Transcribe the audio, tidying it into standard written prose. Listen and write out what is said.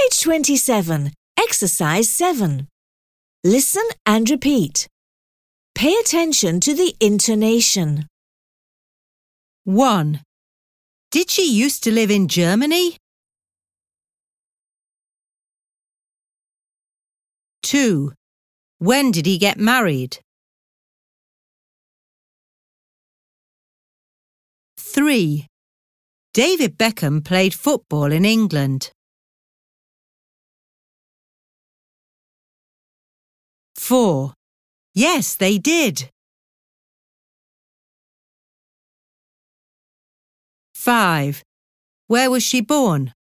Page 27. Exercise 7. Listen and repeat. Pay attention to the intonation. 1. Did she used to live in Germany? 2. When did he get married? 3. David Beckham played football in England. 4. Yes, they did. 5. Where was she born?